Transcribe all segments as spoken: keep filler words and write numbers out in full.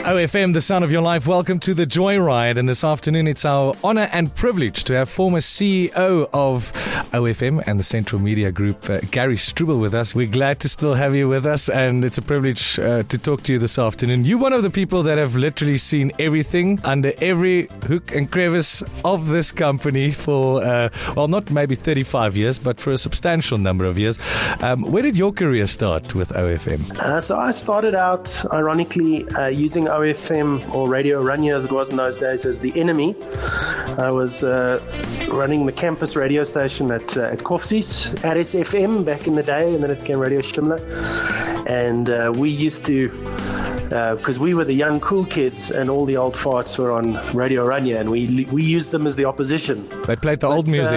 O F M, the sound of your life. Welcome to the Joyride. And this afternoon, it's our honor and privilege to have former C E O of O F M and the Central Media Group, uh, Gary Strubel, with us. We're glad to still have you with us, and it's a privilege uh, to talk to you this afternoon. You're one of the people that have literally seen everything under every hook and crevice of this company for, uh, well, not maybe thirty-five years, but for a substantial number of years. Um, where did your career start with O F M? Uh, so I started out, ironically, uh, using O F M, or Radio Oranje as it was in those days, as the enemy. I was uh, running the campus radio station at uh, at Koffsies, R S F M back in the day, and then it became Radio Shimla. And uh, we used to, because uh, we were the young cool kids and all the old farts were on Radio Oranje, and we we used them as the opposition. They played the but, old music.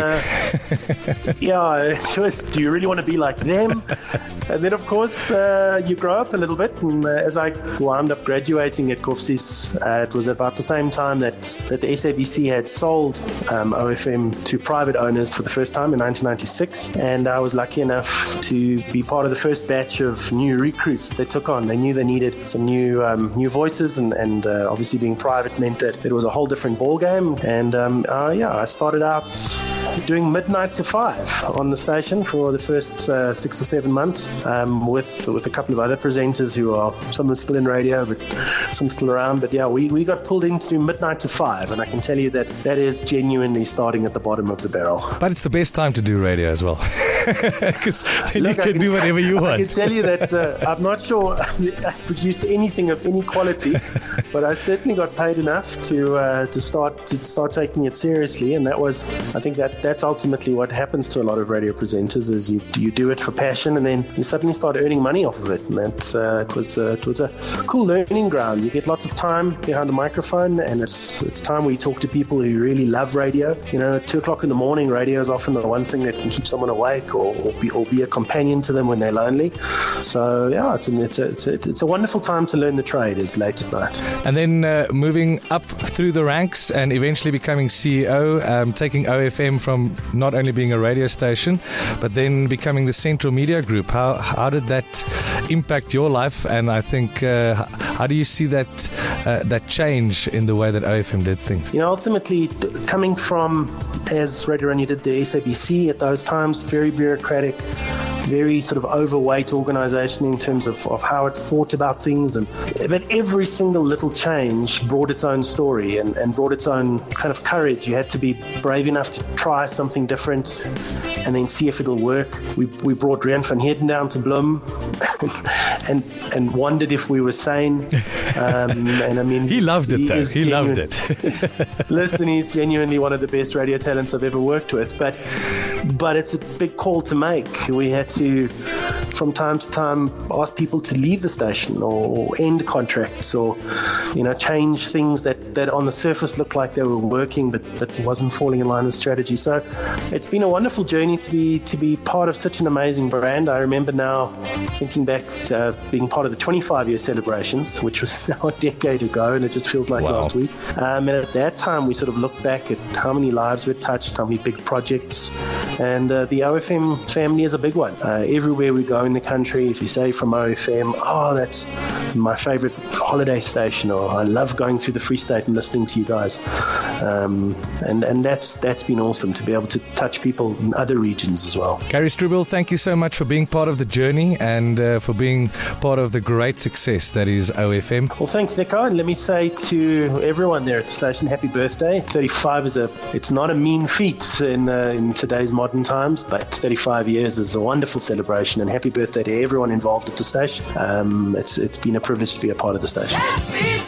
Uh, yeah, it was, do you really want to be like them? And then, of course, uh, you grow up a little bit. And uh, as I wound up graduating at Koffsies, uh, it was about the same time that, that the S A B C had sold um, O F M to private owners for the first time in nineteen ninety-six. And I was lucky enough to be part of the first batch of new recruits that they took on. They knew they needed some new um, new voices, and, and uh, obviously being private meant that it was a whole different ball game. And um, uh, yeah, I started out doing midnight to five on the station for the first uh, six or seven months. Um, with with a couple of other presenters who are, some are still in radio, but some still around. But yeah, we, we got pulled in to do midnight to five, and I can tell you that that is genuinely starting at the bottom of the barrel. But it's the best time to do radio as well, because then Look, you can, can do whatever you want. I can tell you that uh, I'm not sure I produced anything of any quality, but I certainly got paid enough to uh, to start to start taking it seriously, and that was, I think that that's ultimately what happens to a lot of radio presenters, is you you do it for passion, and then you suddenly start earning money off of it. And that uh, it was uh, it was a cool learning ground. You get lots of time behind the microphone, and it's it's time where you talk to people who really love radio. You know, two o'clock in the morning, radio is often the one thing that can keep someone awake, or, or be or be a companion to them when they're lonely. So yeah, it's an, it's a, it's a it's a wonderful time to learn the trade, is late at night. And then uh, moving up through the ranks and eventually becoming C E O, um, taking O F M from not only being a radio station, but then becoming the Central Media Group. How how did that impact your life? And I think, uh, how do you see that uh, that change in the way that O F M did things? You know, ultimately, coming from, as Radio Oranje did the S A B C at those times, very bureaucratic, very sort of overweight organization in terms of, of how it thought about things, and but every single little change brought its own story and, and brought its own kind of courage. You had to be brave enough to try something different and then see if it'll work. We we brought Rian van Heerden down to Bloem and and wondered if we were sane. Um, and I mean, he loved it he though. He genuine, loved it. Listen, he's genuinely one of the best radio talents I've ever worked with. But but it's a big call to make. We had to, from time to time, ask people to leave the station, or, or end contracts, or you know, change things that, that on the surface looked like they were working, but that wasn't falling in line with strategy. So it's been a wonderful journey to be to be part of such an amazing brand. I remember now, thinking back, uh, being part of the twenty-five year celebrations, which was now a decade ago, and it just feels like wow. last week. Um, and at that time, we sort of looked back at how many lives we'd touched, how many big projects, and uh, the O F M family is a big one. Uh, everywhere we go in the country, if you say from O F M, oh, that's my favorite holiday station, or I love going through the Free State and listening to you guys. Um, and, and that's that's been awesome to be able to touch people in other regions as well. Gary Strubel, thank you so much for being part of the journey, and uh, for being part of the great success that is O F M. Well, thanks, Nico. And let me say to everyone there at the station, happy birthday. thirty-five is a, it's not a mean feat in, uh, in today's modern times, but thirty-five years is a wonderful celebration, and happy birthday to everyone involved at the station. Um, it's it's been a privilege to be a part of the station.